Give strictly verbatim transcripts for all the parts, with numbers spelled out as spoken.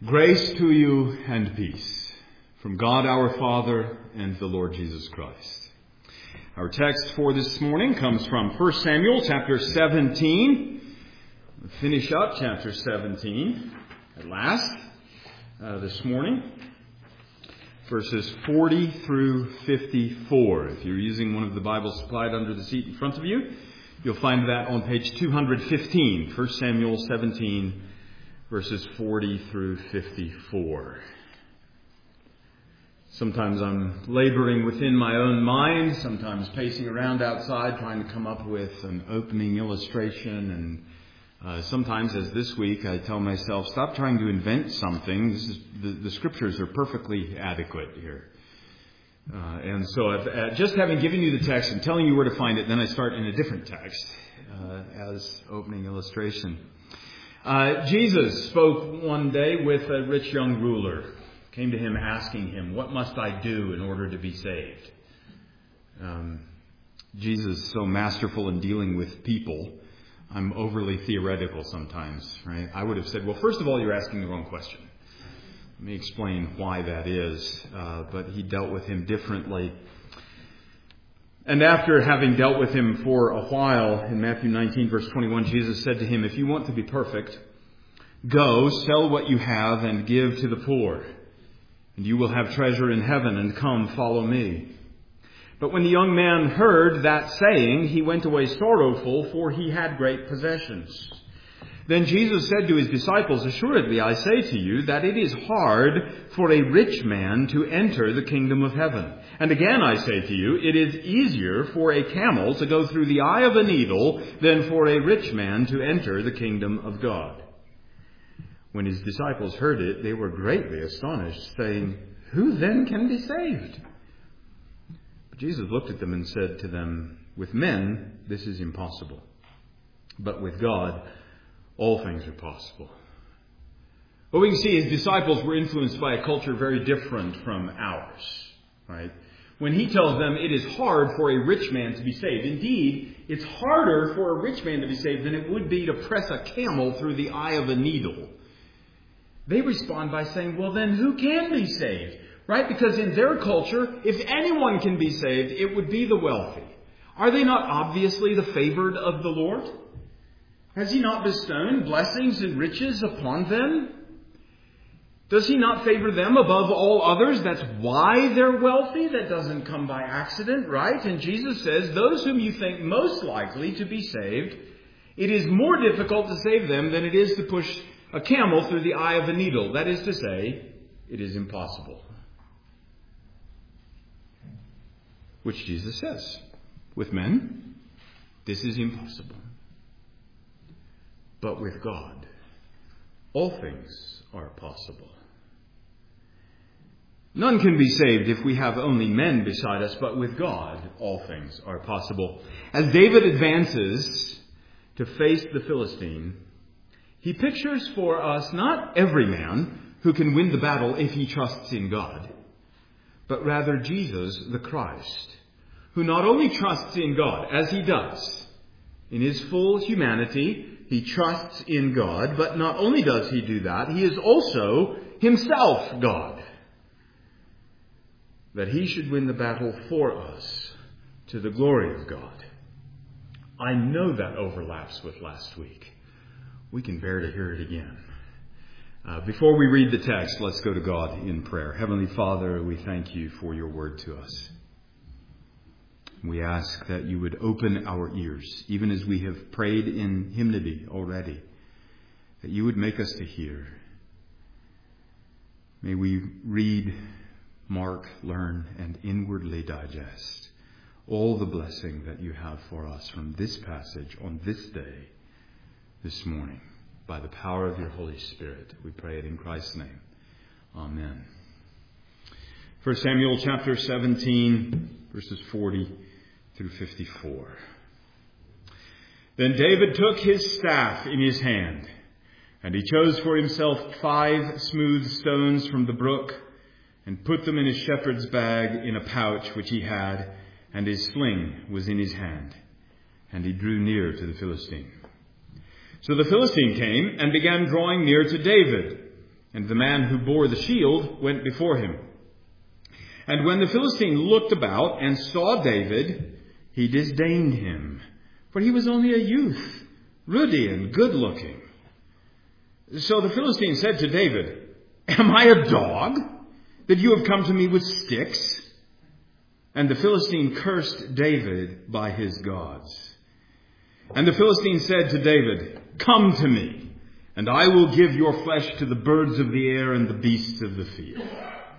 Grace to you and peace from God our Father and the Lord Jesus Christ. Our text for this morning comes from First Samuel chapter seventeen. We'll finish up chapter seventeen at last uh, this morning. Verses forty through fifty-four. If you're using one of the Bibles supplied under the seat in front of you, you'll find that on page two fifteen. First Samuel seventeen, verses forty through fifty-four. Sometimes I'm laboring within my own mind, sometimes pacing around outside trying to come up with an opening illustration, and uh, sometimes, as this week, I tell myself, stop trying to invent something. This is, the, the scriptures are perfectly adequate here. Uh, and so I've, uh, just having given you the text and telling you where to find it, then I start in a different text uh, as opening illustration. Uh, Jesus spoke one day with a rich young ruler. Came to him asking him, what must I do in order to be saved? Um, Jesus is so masterful in dealing with people. I'm overly theoretical sometimes, right? I would have said, well, first of all, you're asking the wrong question. Let me explain why that is. Uh, but he dealt with him differently. And after having dealt with him for a while, in Matthew nineteen, verse twenty-one, Jesus said to him, if you want to be perfect, go, sell what you have and give to the poor, and you will have treasure in heaven, and come, follow me. But when the young man heard that saying, he went away sorrowful, for he had great possessions. Then Jesus said to his disciples, assuredly I say to you that it is hard for a rich man to enter the kingdom of heaven. And again I say to you, it is easier for a camel to go through the eye of a needle than for a rich man to enter the kingdom of God. When his disciples heard it, they were greatly astonished, saying, who then can be saved? But Jesus looked at them and said to them, with men this is impossible, but with God all things are possible. Well, we can see his disciples were influenced by a culture very different from ours, right? When he tells them it is hard for a rich man to be saved. Indeed, it's harder for a rich man to be saved than it would be to press a camel through the eye of a needle. They respond by saying, well, then who can be saved? Right? Because in their culture, if anyone can be saved, it would be the wealthy. Are they not obviously the favored of the Lord? Has he not bestowed blessings and riches upon them? Does he not favor them above all others? That's why they're wealthy. That doesn't come by accident, right? And Jesus says, those whom you think most likely to be saved, it is more difficult to save them than it is to push a camel through the eye of a needle. That is to say, it is impossible. Which Jesus says, with men, this is impossible. But with God, all things are possible. None can be saved if we have only men beside us, but with God, all things are possible. As David advances to face the Philistine, he pictures for us not every man who can win the battle if he trusts in God, but rather Jesus the Christ, who not only trusts in God, as he does in his full humanity. He trusts in God, but not only does he do that, he is also himself God. That he should win the battle for us to the glory of God. I know that overlaps with last week. We can bear to hear it again. Uh, before we read the text, let's go to God in prayer. Heavenly Father, we thank you for your word to us. We ask that you would open our ears, even as we have prayed in hymnody already, that you would make us to hear. May we read, mark, learn, and inwardly digest all the blessing that you have for us from this passage on this day, this morning. By the power of your Holy Spirit, we pray it in Christ's name. Amen. First Samuel chapter seventeen, verses forty through fifty-four. Then David took his staff in his hand, and he chose for himself five smooth stones from the brook, and put them in his shepherd's bag in a pouch which he had, and his sling was in his hand. And he drew near to the Philistine. So the Philistine came and began drawing near to David. and the man who bore the shield went before him. And when the Philistine looked about and saw David, he disdained him, for he was only a youth, ruddy and good-looking. So the Philistine said to David, "Am I a dog, that you have come to me with sticks?" And the Philistine cursed David by his gods. And the Philistine said to David, "Come to me, and I will give your flesh to the birds of the air and the beasts of the field."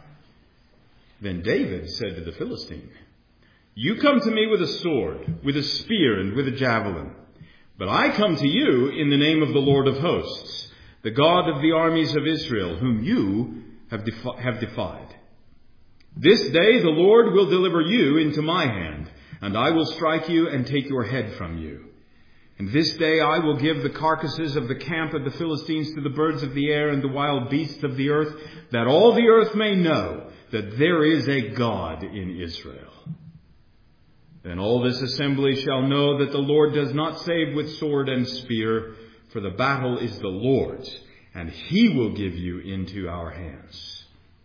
Then David said to the Philistine, "You come to me with a sword, with a spear, and with a javelin. But I come to you in the name of the Lord of hosts, the God of the armies of Israel, whom you have, defi- have defied. This day the Lord will deliver you into my hand, and I will strike you and take your head from you. And this day I will give the carcasses of the camp of the Philistines to the birds of the air and the wild beasts of the earth, that all the earth may know that there is a God in Israel. Then all this assembly shall know that the Lord does not save with sword and spear, for the battle is the Lord's, and he will give you into our hands."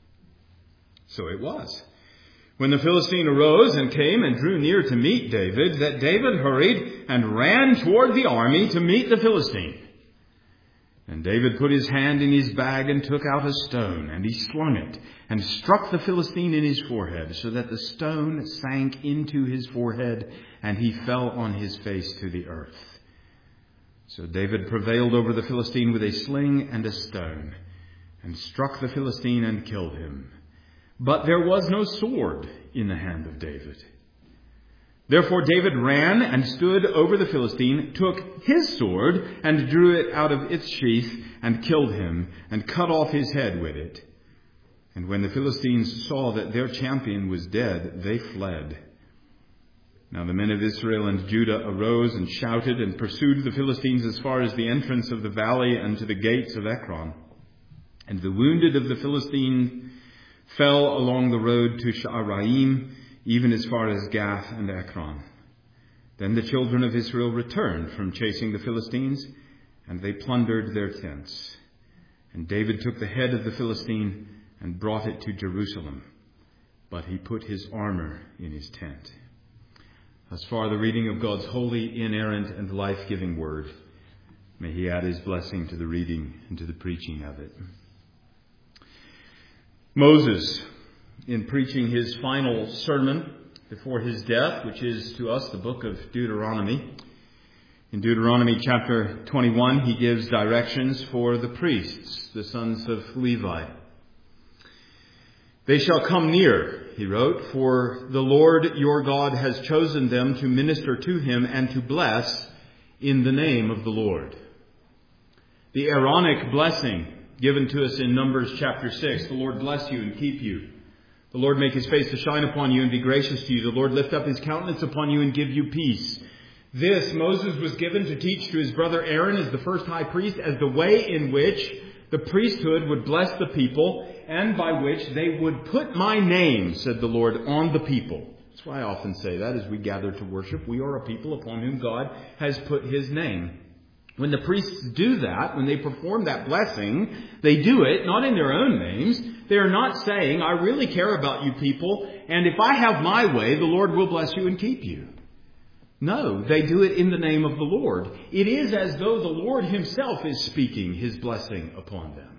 So it was, when the Philistine arose and came and drew near to meet David, that David hurried and ran toward the army to meet the Philistine. And David put his hand in his bag and took out a stone, and he slung it and struck the Philistine in his forehead, so that the stone sank into his forehead, and he fell on his face to the earth. So David prevailed over the Philistine with a sling and a stone, and struck the Philistine and killed him. But there was no sword in the hand of David. Therefore David ran and stood over the Philistine, took his sword and drew it out of its sheath and killed him and cut off his head with it. And when the Philistines saw that their champion was dead, they fled. Now the men of Israel and Judah arose and shouted and pursued the Philistines as far as the entrance of the valley and to the gates of Ekron. And the wounded of the Philistines fell along the road to Sha'araim, even as far as Gath and Ekron. Then the children of Israel returned from chasing the Philistines, and they plundered their tents. And David took the head of the Philistine and brought it to Jerusalem, but he put his armor in his tent. Thus far the reading of God's holy, inerrant, and life-giving word. May he add his blessing to the reading and to the preaching of it. Moses, in preaching his final sermon before his death, which is to us the book of Deuteronomy. In Deuteronomy chapter twenty-one, he gives directions for the priests, the sons of Levi. "They shall come near," he wrote, "for the Lord your God has chosen them to minister to him and to bless in the name of the Lord." The Aaronic blessing given to us in Numbers chapter six, "The Lord bless you and keep you. The Lord make his face to shine upon you and be gracious to you. The Lord lift up his countenance upon you and give you peace." This Moses was given to teach to his brother Aaron as the first high priest as the way in which the priesthood would bless the people and by which they would put my name, said the Lord, on the people. That's why I often say that as we gather to worship. We are a people upon whom God has put his name. When the priests do that, when they perform that blessing, they do it not in their own names. They are not saying, "I really care about you people, and if I have my way, the Lord will bless you and keep you." No, they do it in the name of the Lord. It is as though the Lord himself is speaking his blessing upon them.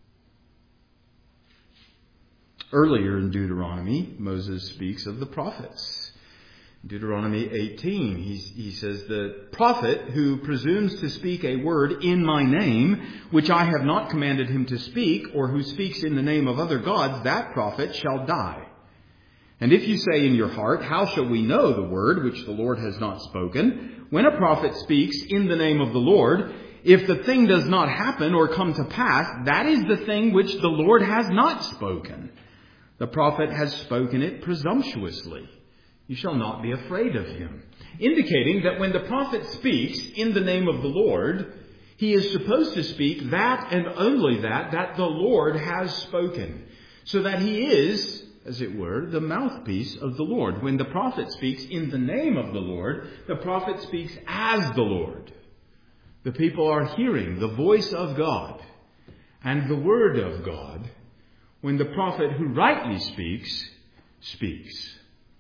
Earlier in Deuteronomy, Moses speaks of the prophets. Deuteronomy eighteen, he, he says, "The prophet who presumes to speak a word in my name, which I have not commanded him to speak, or who speaks in the name of other gods, that prophet shall die. And if you say in your heart, 'How shall we know the word which the Lord has not spoken?' When a prophet speaks in the name of the Lord, if the thing does not happen or come to pass, that is the thing which the Lord has not spoken. The prophet has spoken it presumptuously. You shall not be afraid of him." Indicating that when the prophet speaks in the name of the Lord, he is supposed to speak that and only that, that the Lord has spoken. So that he is, as it were, the mouthpiece of the Lord. When the prophet speaks in the name of the Lord, the prophet speaks as the Lord. The people are hearing the voice of God. and the word of God when the prophet who rightly speaks, speaks.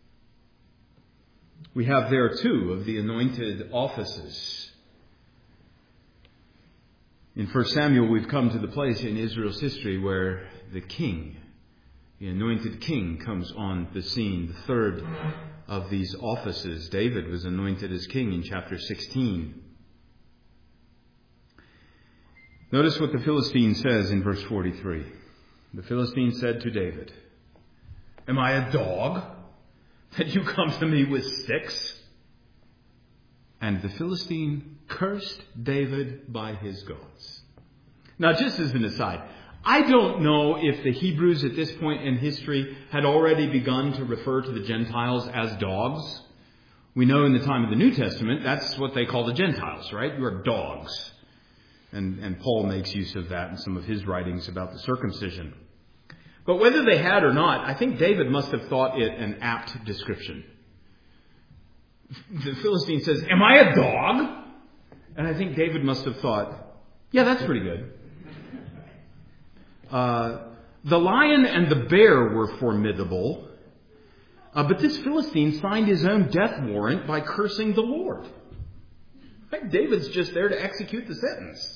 We have there two of the anointed offices. In First Samuel, we've come to the place in Israel's history where the king, the anointed king, comes on the scene. The third of these offices, David was anointed as king in chapter sixteen. Notice what the Philistine says in verse forty-three. The Philistine said to David, "Am I a dog that you come to me with sticks?" And the Philistine cursed David by his gods. Now, just as an aside, I don't know if the Hebrews at this point in history had already begun to refer to the Gentiles as dogs. We know in the time of the New Testament, that's what they call the Gentiles, right? You are dogs. And, and Paul makes use of that in some of his writings about the circumcision. But whether they had or not, I think David must have thought it an apt description. The Philistine says, "Am I a dog?" And I think David must have thought, yeah, that's pretty good. Uh, the lion and the bear were formidable, uh, but this Philistine signed his own death warrant by cursing the Lord. Right? David's just there to execute the sentence.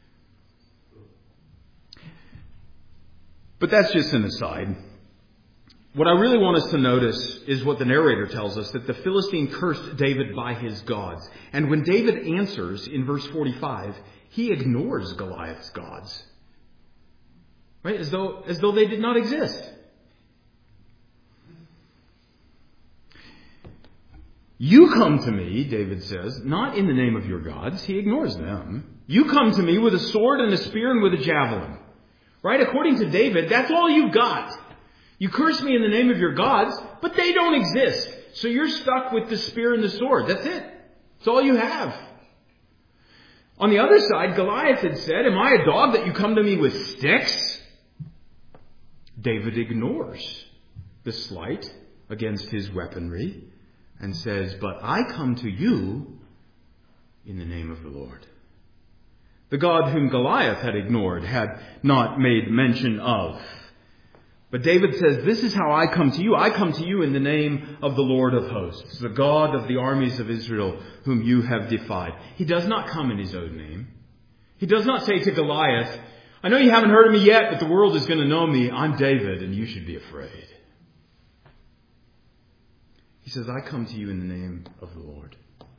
But that's just an aside. What I really want us to notice is what the narrator tells us, that the Philistine cursed David by his gods. And when David answers in verse forty-five, he ignores Goliath's gods. Right? As though, as though they did not exist. "You come to me," David says, "not in the name of your gods." He ignores them. "You come to me with a sword and a spear and with a javelin." Right? According to David, that's all you've got. You curse me in the name of your gods, but they don't exist. So you're stuck with the spear and the sword. That's it. That's all you have. On the other side, Goliath had said, "Am I a dog that you come to me with sticks?" David ignores the slight against his weaponry and says, "But I come to you in the name of the Lord." The God whom Goliath had ignored, had not made mention of. But David says, "This is how I come to you. I come to you in the name of the Lord of hosts, the God of the armies of Israel, whom you have defied." He does not come in his own name. He does not say to Goliath, "I know you haven't heard of me yet, but the world is going to know me. I'm David, and you should be afraid." He says, "I come to you in the name of the Lord."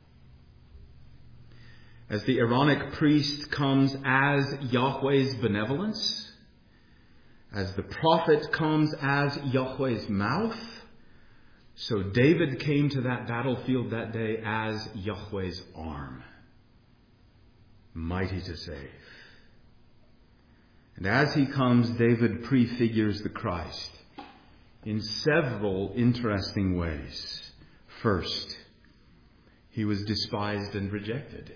As the Aaronic priest comes as Yahweh's benevolence, as the prophet comes as Yahweh's mouth, so David came to that battlefield that day as Yahweh's arm, mighty to save. And as he comes, David prefigures the Christ in several interesting ways. First, he was despised and rejected.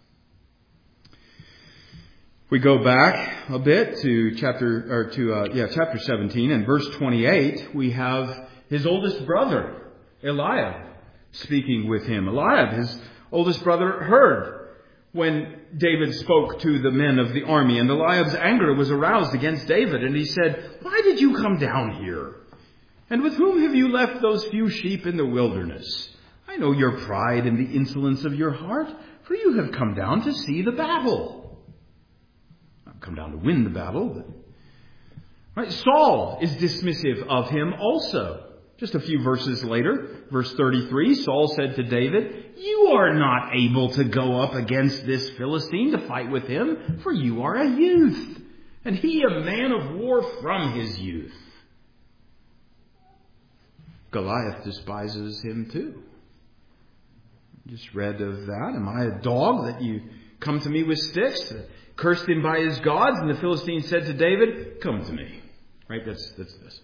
We go back a bit to chapter or to uh, yeah chapter seventeen and verse twenty-eight. We have his oldest brother Eliab speaking with him. Eliab, his oldest brother, heard when David spoke to the men of the army, and Eliab's anger was aroused against David, and he said, "Why did you come down here? And with whom have you left those few sheep in the wilderness? I know your pride and the insolence of your heart, for you have come down to see the battle." Come down to win the battle. But, right? Saul is dismissive of him also. Just a few verses later, verse thirty-three, Saul said to David, "You are not able to go up against this Philistine to fight with him, for you are a youth, and he a man of war from his youth." Goliath despises him too. Just read of that. "Am I a dog that you come to me with sticks?" Cursed him by his gods, and the Philistine said to David, "Come to me." Right? That's, that's this.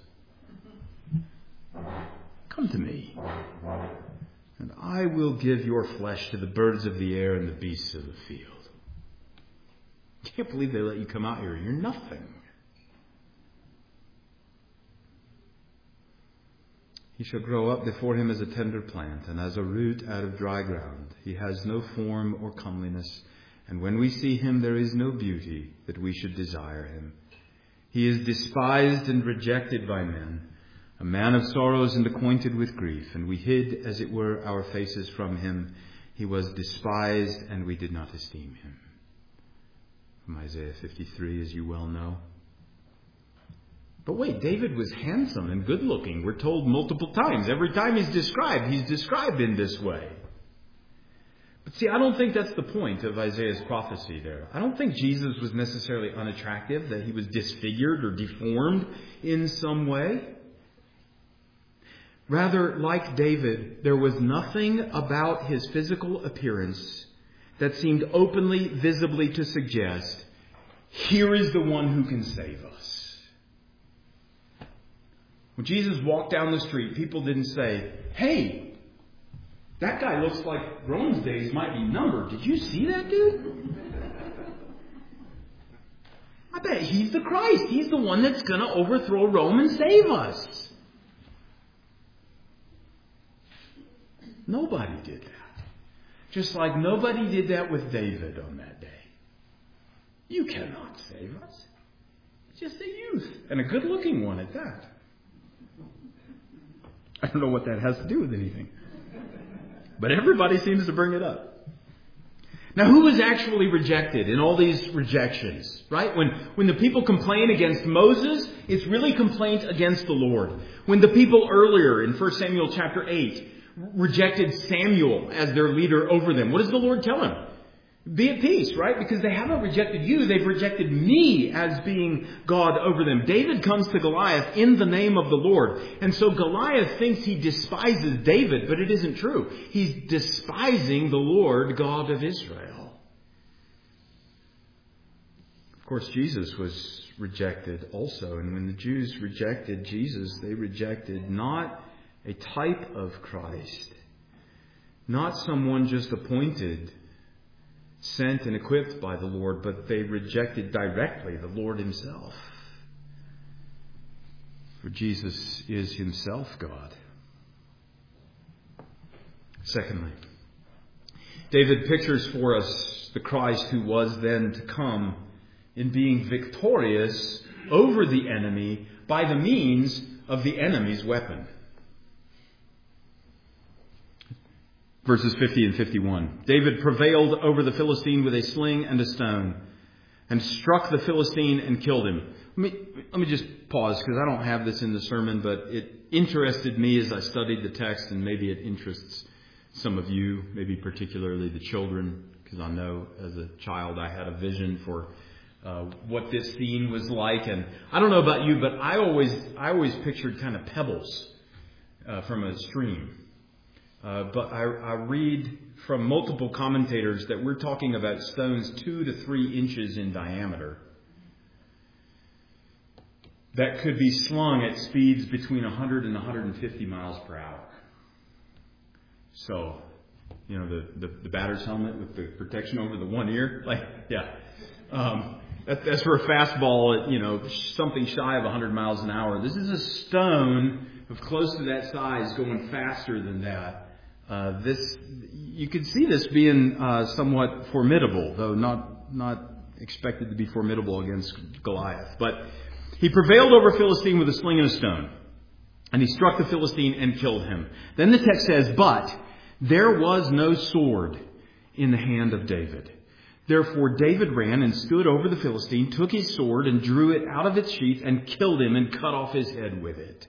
"Come to me, and I will give your flesh to the birds of the air and the beasts of the field." I can't believe they let you come out here. You're nothing. "He shall grow up before him as a tender plant, and as a root out of dry ground. He has no form or comeliness, And when we see him, there is no beauty that we should desire him. He is despised and rejected by men, a man of sorrows and acquainted with grief. And we hid, as it were, our faces from him. He was despised, and we did not esteem him. From Isaiah fifty-three, as you well know. But wait, David was handsome and good-looking. We're told multiple times. Every time he's described, he's described in this way. But see, I don't think that's the point of Isaiah's prophecy there. I don't think Jesus was necessarily unattractive, that he was disfigured or deformed in some way. Rather, like David, there was nothing about his physical appearance that seemed openly, visibly to suggest, here is the one who can save us. When Jesus walked down the street, people didn't say, hey, that guy looks like Rome's days might be numbered. Did you see that dude? I bet he's the Christ. He's the one that's going to overthrow Rome and save us. Nobody did that. Just like nobody did that with David on that day. You cannot save us. Just a youth, and a good-looking one at that. I don't know what that has to do with anything. But everybody seems to bring it up. Now, who was actually rejected in all these rejections, right? When, when the people complain against Moses, it's really complaint against the Lord. When the people earlier in First Samuel chapter eight rejected Samuel as their leader over them, what does the Lord tell him? Be at peace, right? Because they haven't rejected you. They've rejected me as being God over them. David comes to Goliath in the name of the Lord. And so Goliath thinks he despises David, but it isn't true. He's despising the Lord God of Israel. Of course, Jesus was rejected also. And when the Jews rejected Jesus, they rejected not a type of Christ, not someone just appointed, sent and equipped by the Lord, but they rejected directly the Lord himself. For Jesus is himself God. Secondly, David pictures for us the Christ who was then to come in being victorious over the enemy by the means of the enemy's weapon. Verses fifty and fifty-one. David prevailed over the Philistine with a sling and a stone, and struck the Philistine and killed him. Let me, let me just pause, because I don't have this in the sermon, but it interested me as I studied the text, and maybe it interests some of you, maybe particularly the children, because I know as a child I had a vision for uh, what this scene was like. And I don't know about you, but I always I always pictured kind of pebbles uh, from a stream. Uh, but I, I read from multiple commentators that we're talking about stones two to three inches in diameter that could be slung at speeds between one hundred and one hundred fifty miles per hour. So, you know, the, the, the batter's helmet with the protection over the one ear, like, yeah. Um, that, that's for a fastball at, you know, something shy of one hundred miles an hour. This is a stone of close to that size going faster than that. Uh, this, you could see this being uh, somewhat formidable, though not not expected to be formidable against Goliath. But he prevailed over Philistine with a sling and a stone, and he struck the Philistine and killed him. Then the text says, but there was no sword in the hand of David. Therefore David ran and stood over the Philistine, took his sword and drew it out of its sheath and killed him and cut off his head with it.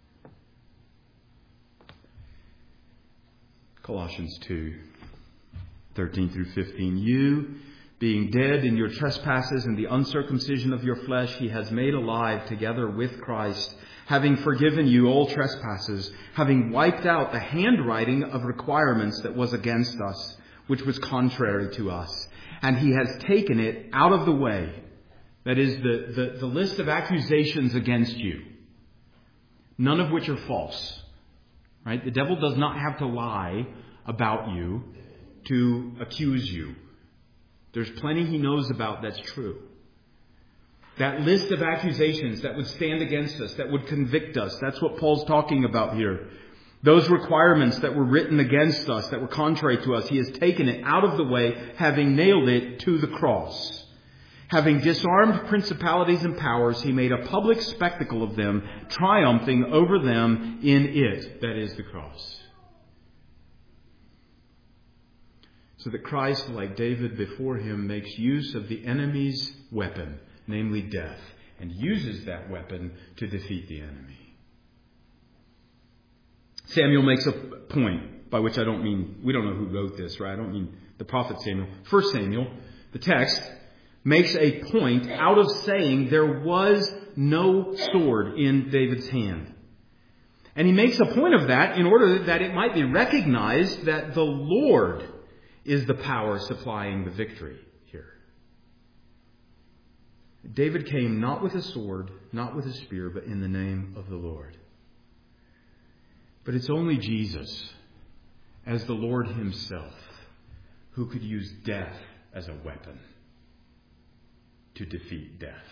Colossians two, thirteen through fifteen. You, being dead in your trespasses and the uncircumcision of your flesh, he has made alive together with Christ, having forgiven you all trespasses, having wiped out the handwriting of requirements that was against us, which was contrary to us. And he has taken it out of the way. That is the, the, the list of accusations against you, none of which are false. Right? The devil does not have to lie about you to accuse you. There's plenty he knows about that's true. That list of accusations that would stand against us, that would convict us, that's what Paul's talking about here. Those requirements that were written against us, that were contrary to us, he has taken it out of the way, having nailed it to the cross. Having disarmed principalities and powers, he made a public spectacle of them, triumphing over them in it, that is the cross. So that Christ, like David before him, makes use of the enemy's weapon, namely death, and uses that weapon to defeat the enemy. Samuel makes a point, by which I don't mean, we don't know who wrote this, right? I don't mean the prophet Samuel. First Samuel, the text, makes a point out of saying there was no sword in David's hand. And he makes a point of that in order that it might be recognized that the Lord is the power supplying the victory here. David came not with a sword, not with a spear, but in the name of the Lord. But it's only Jesus, as the Lord himself, who could use death as a weapon to defeat death.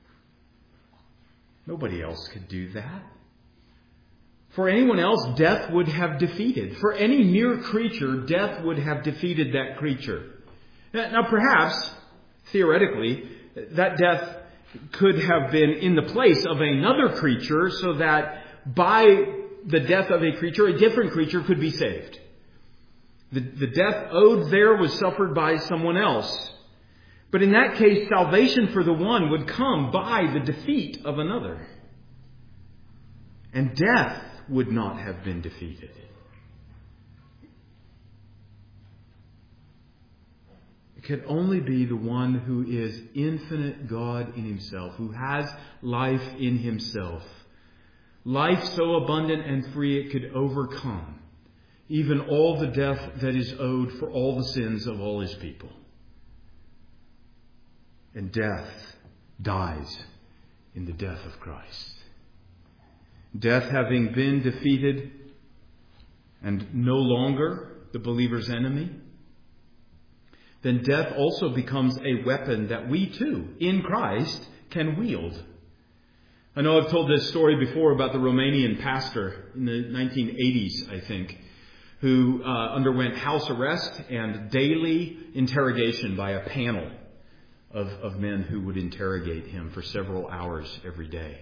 Nobody else could do that. For anyone else, death would have defeated. For any mere creature, death would have defeated that creature. Now, perhaps, theoretically, that death could have been in the place of another creature so that by the death of a creature, a different creature could be saved. The, the death owed there was suffered by someone else. But in that case, salvation for the one would come by the defeat of another. And death would not have been defeated. It could only be the one who is infinite God in himself, who has life in himself. Life so abundant and free it could overcome even all the death that is owed for all the sins of all his people. And death dies in the death of Christ. Death having been defeated and no longer the believer's enemy, then death also becomes a weapon that we too, in Christ, can wield. I know I've told this story before about the Romanian pastor in the nineteen eighties, I think, who uh, underwent house arrest and daily interrogation by a panel of, of men who would interrogate him for several hours every day.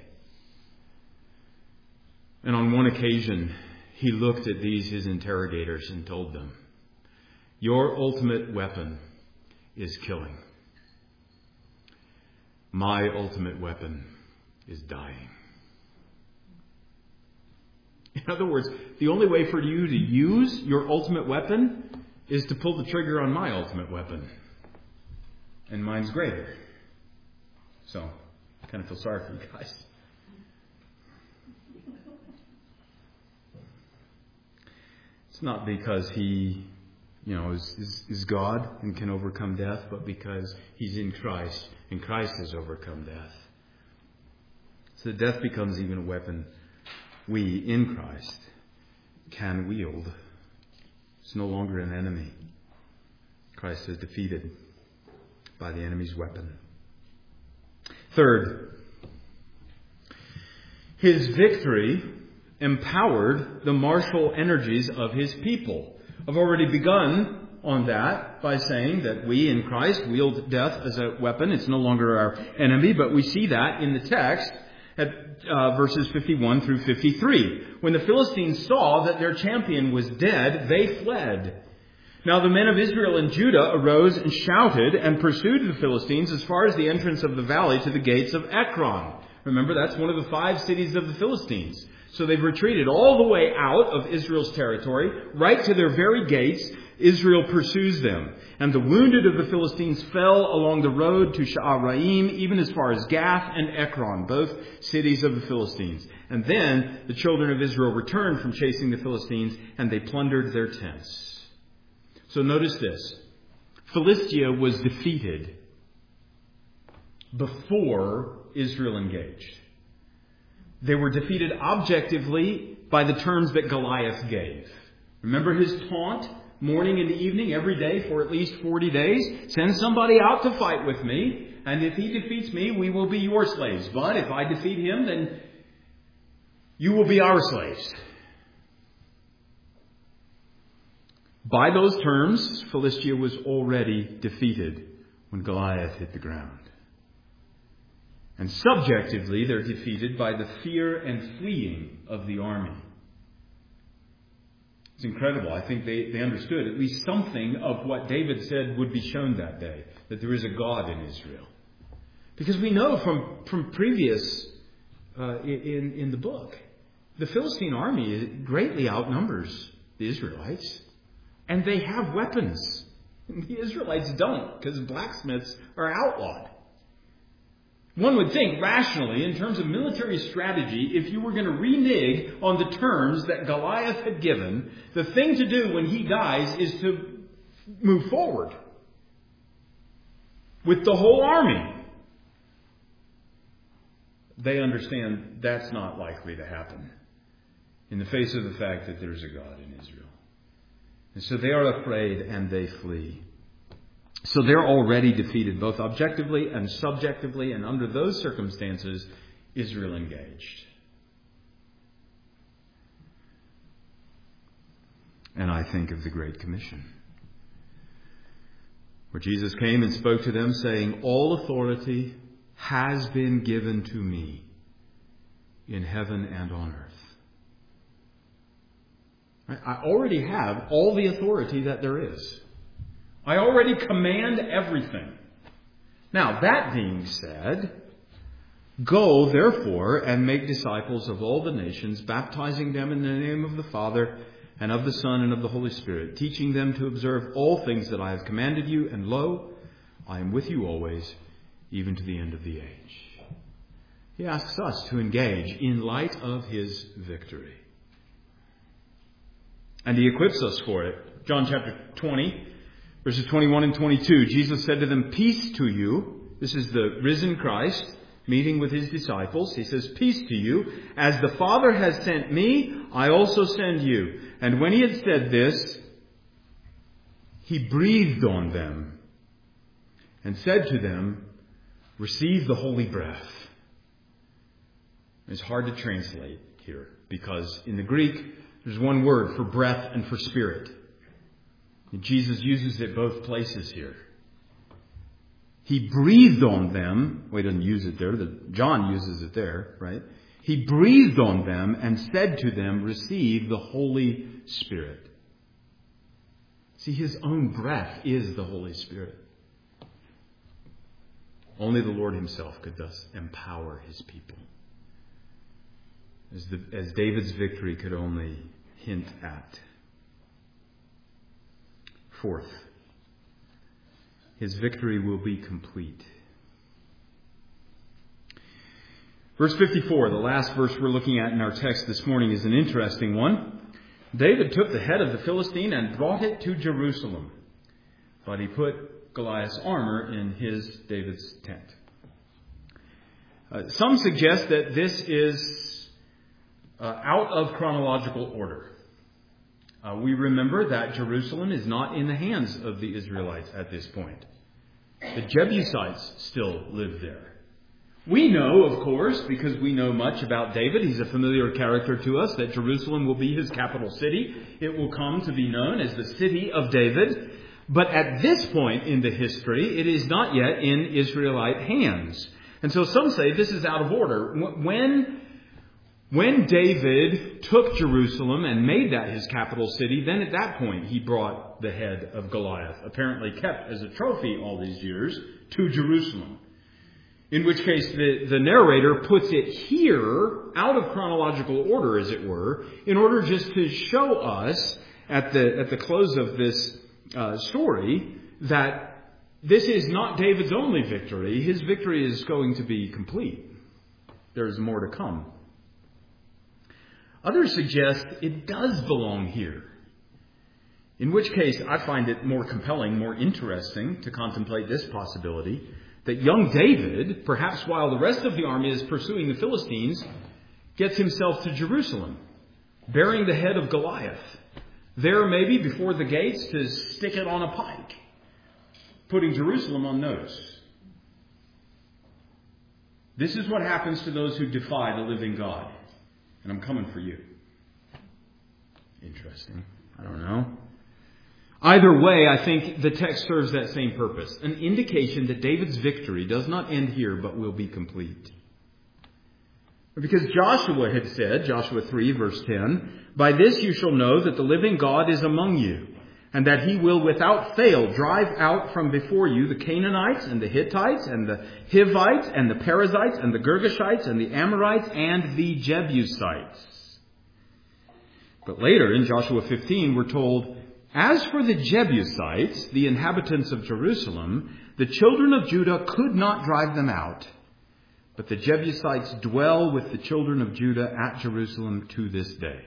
And on one occasion, he looked at these, his interrogators, and told them, "Your ultimate weapon is killing. My ultimate weapon is dying." In other words, the only way for you to use your ultimate weapon is to pull the trigger on my ultimate weapon. And mine's greater. So, I kind of feel sorry for you guys. It's not because he, you know, is, is, is God and can overcome death, but because he's in Christ and Christ has overcome death. So death becomes even a weapon we, in Christ, can wield. It's no longer an enemy. Christ is defeated by the enemy's weapon. Third, his victory empowered the martial energies of his people. I've already begun on that by saying that we in Christ wield death as a weapon. It's no longer our enemy, but we see that in the text at uh, verses fifty-one through fifty-three. When the Philistines saw that their champion was dead, they fled. Now the men of Israel and Judah arose and shouted and pursued the Philistines as far as the entrance of the valley to the gates of Ekron. Remember, that's one of the five cities of the Philistines. So they've retreated all the way out of Israel's territory, right to their very gates. Israel pursues them. And the wounded of the Philistines fell along the road to Sha'araim, even as far as Gath and Ekron, both cities of the Philistines. And then the children of Israel returned from chasing the Philistines, and they plundered their tents. So notice this. Philistia was defeated before Israel engaged. They were defeated objectively by the terms that Goliath gave. Remember his taunt? Morning and evening, every day for at least forty days. Send somebody out to fight with me. And if he defeats me, we will be your slaves. But if I defeat him, then you will be our slaves. By those terms, Philistia was already defeated when Goliath hit the ground. And subjectively, they're defeated by the fear and fleeing of the army. It's incredible. I think they, they understood at least something of what David said would be shown that day, that there is a God in Israel. Because we know from, from previous, uh, in, in the book, the Philistine army greatly outnumbers the Israelites. And they have weapons. The Israelites don't, because blacksmiths are outlawed. One would think, rationally, in terms of military strategy, if you were going to renege on the terms that Goliath had given, the thing to do when he dies is to move forward with the whole army. They understand that's not likely to happen in the face of the fact that there's a God in Israel. And so they are afraid and they flee. So they're already defeated, both objectively and subjectively, and under those circumstances, Israel engaged. And I think of the Great Commission, where Jesus came and spoke to them, saying, "All authority has been given to me in heaven and on earth." I already have all the authority that there is. I already command everything. Now, that being said, go, therefore, and make disciples of all the nations, baptizing them in the name of the Father and of the Son and of the Holy Spirit, teaching them to observe all things that I have commanded you, and lo, I am with you always, even to the end of the age. He asks us to engage in light of his victory. And he equips us for it. John chapter twenty, verses twenty-one and twenty-two. Jesus said to them, "Peace to you." This is the risen Christ meeting with his disciples. He says, "Peace to you. As the Father has sent me, I also send you." And when he had said this, he breathed on them and said to them, "Receive the holy breath." It's hard to translate here because in the Greek, there's one word for breath and for spirit. And Jesus uses it both places here. He breathed on them. Well, he doesn't use it there. The, John uses it there, right? He breathed on them and said to them, "Receive the Holy Spirit." See, his own breath is the Holy Spirit. Only the Lord himself could thus empower his people, as, the, as David's victory could only hint at. Fourth, his victory will be complete. Verse fifty-four, the last verse we're looking at in our text this morning, is an interesting one. David took the head of the Philistine and brought it to Jerusalem, but he put Goliath's armor in his, David's, tent. Uh, some suggest that this is uh, out of chronological order. Uh, we remember that Jerusalem is not in the hands of the Israelites at this point. The Jebusites still live there. We know, of course, because we know much about David, he's a familiar character to us, that Jerusalem will be his capital city. It will come to be known as the city of David. But at this point in the history, it is not yet in Israelite hands. And so some say this is out of order. When, when David took Jerusalem and made that his capital city, then at that point he brought the head of Goliath, apparently kept as a trophy all these years, to Jerusalem. In which case the, the narrator puts it here, out of chronological order as it were, in order just to show us at the, at the close of this uh, story that this is not David's only victory. His victory is going to be complete. There is more to come. Others suggest it does belong here. In which case, I find it more compelling, more interesting to contemplate this possibility, that young David, perhaps while the rest of the army is pursuing the Philistines, gets himself to Jerusalem, bearing the head of Goliath. There, maybe before the gates, to stick it on a pike, putting Jerusalem on notice. This is what happens to those who defy the living God. And I'm coming for you. Interesting. I don't know. Either way, I think the text serves that same purpose, an indication that David's victory does not end here but will be complete. Because Joshua had said, Joshua three verse ten, "By this you shall know that the living God is among you, and that he will without fail drive out from before you the Canaanites and the Hittites and the Hivites and the Perizzites and the Girgashites and the Amorites and the Jebusites." But later in Joshua fifteen we're told, "As for the Jebusites, the inhabitants of Jerusalem, the children of Judah could not drive them out. But the Jebusites dwell with the children of Judah at Jerusalem to this day."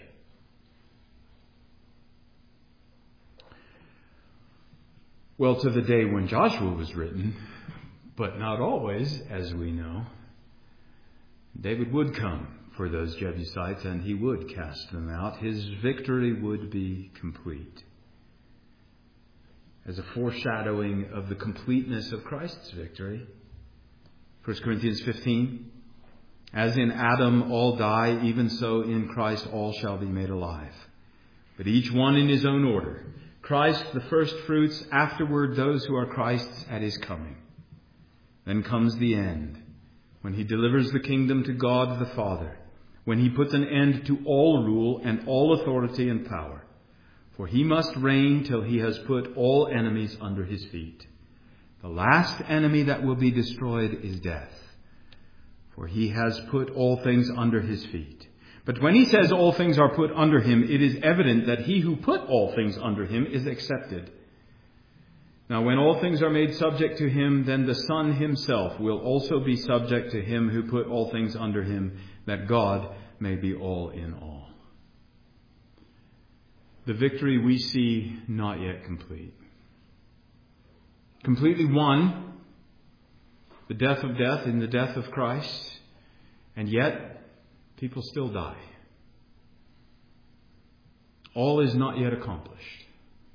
Well, to the day when Joshua was written, but not always, as we know, David would come for those Jebusites and he would cast them out. His victory would be complete. As a foreshadowing of the completeness of Christ's victory, First Corinthians fifteen, "As in Adam all die, even so in Christ all shall be made alive. But each one in his own order. Christ the first fruits, afterward those who are Christ's at his coming. Then comes the end, when he delivers the kingdom to God the Father, when he puts an end to all rule and all authority and power. For he must reign till he has put all enemies under his feet. The last enemy that will be destroyed is death, for he has put all things under his feet. But when he says all things are put under him, it is evident that he who put all things under him is accepted. Now when all things are made subject to him, then the Son himself will also be subject to him who put all things under him, that God may be all in all." The victory we see not yet complete. Completely won, the death of death in the death of Christ, and yet people still die. All is not yet accomplished.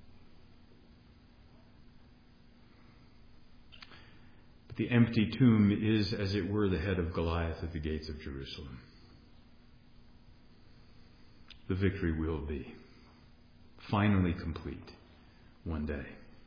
But the empty tomb is, as it were, the head of Goliath at the gates of Jerusalem. The victory will be finally complete one day.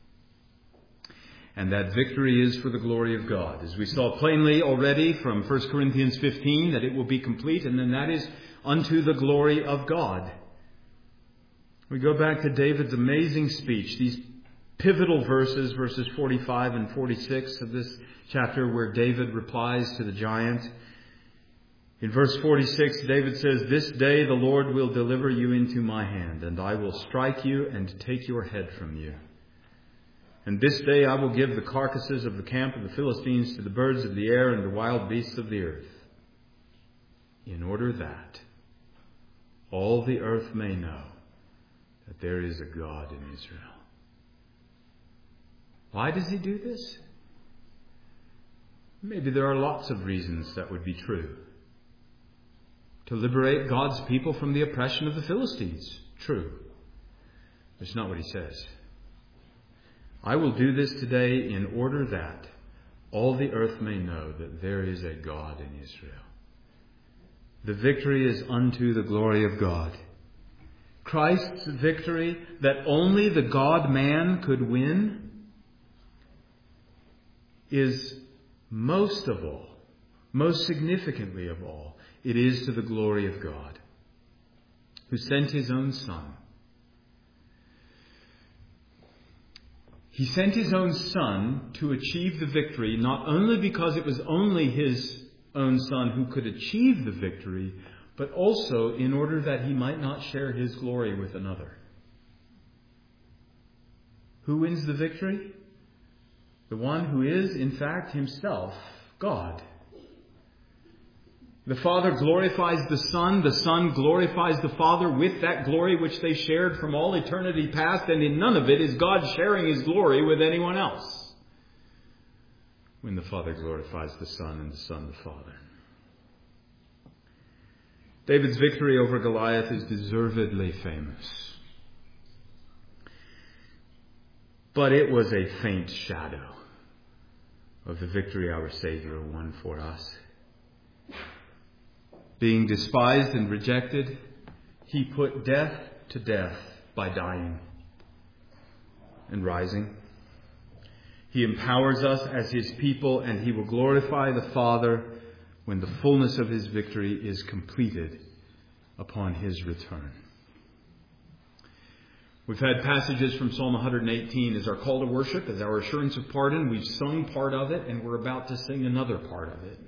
And that victory is for the glory of God. As we saw plainly already from First Corinthians fifteen, that it will be complete, and then that is unto the glory of God. We go back to David's amazing speech, these pivotal verses, verses forty-five and forty-six of this chapter, where David replies to the giant. In verse forty-six, David says, "This day the Lord will deliver you into my hand, and I will strike you and take your head from you. And this day I will give the carcasses of the camp of the Philistines to the birds of the air and the wild beasts of the earth, in order that all the earth may know that there is a God in Israel." Why does he do this? Maybe there are lots of reasons that would be true. To liberate God's people from the oppression of the Philistines. True. That's not what he says. "I will do this today in order that all the earth may know that there is a God in Israel." The victory is unto the glory of God. Christ's victory that only the God-man could win is most of all, most significantly of all, it is to the glory of God, who sent his own Son. He sent his own Son to achieve the victory, not only because it was only his own Son who could achieve the victory, but also in order that he might not share his glory with another. Who wins the victory? The one who is, in fact, himself God. The Father glorifies the Son. The Son glorifies the Father with that glory which they shared from all eternity past. And in none of it is God sharing his glory with anyone else. When the Father glorifies the Son and the Son the Father. David's victory over Goliath is deservedly famous. But it was a faint shadow of the victory our Savior won for us. Being despised and rejected, he put death to death by dying. and rising. He empowers us as his people, and he will glorify the Father when the fullness of his victory is completed upon his return. We've had passages from Psalm one eighteen as our call to worship, as our assurance of pardon. We've sung part of it, and we're about to sing another part of it.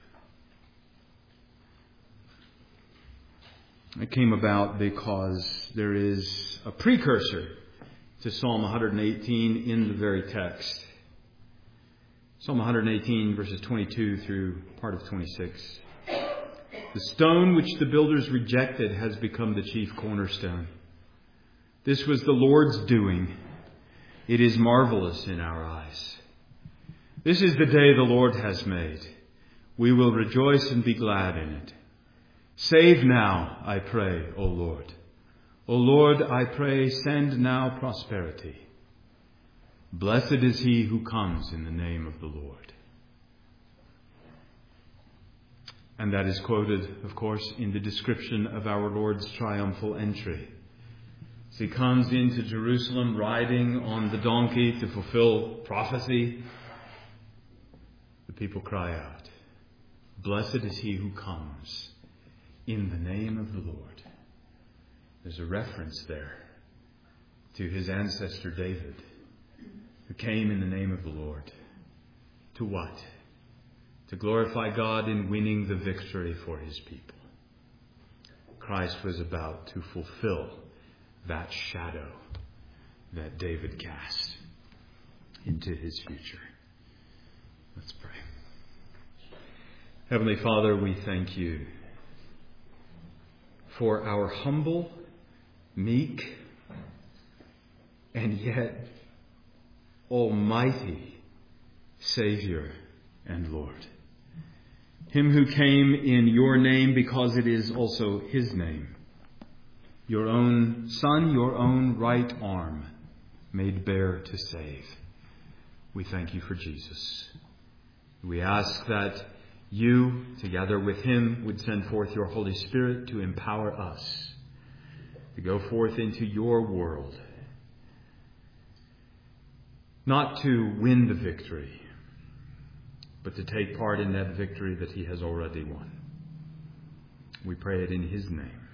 It came about because there is a precursor to Psalm one eighteen in the very text. Psalm one eighteen, verses twenty-two through part of twenty-six. The stone which the builders rejected has become the chief cornerstone. This was the Lord's doing. It is marvelous in our eyes. This is the day the Lord has made. We will rejoice and be glad in it. Save now, I pray, O Lord. O Lord, I pray, send now prosperity. Blessed is he who comes in the name of the Lord. And that is quoted, of course, in the description of our Lord's triumphal entry. As he comes into Jerusalem riding on the donkey to fulfill prophecy, the people cry out, Blessed is he who comes in the name of the Lord. There's a reference there to his ancestor David, who came in the name of the Lord. To what? To glorify God in winning the victory for his people. Christ was about to fulfill that shadow that David cast into his future. Let's pray. Heavenly Father, we thank you for our humble, meek, and yet almighty Savior and Lord. Him who came in your name because it is also his name. Your own Son, your own right arm, made bare to save. We thank you for Jesus. We ask that you, together with him, would send forth your Holy Spirit to empower us to go forth into your world. Not to win the victory, but to take part in that victory that he has already won. We pray it in his name.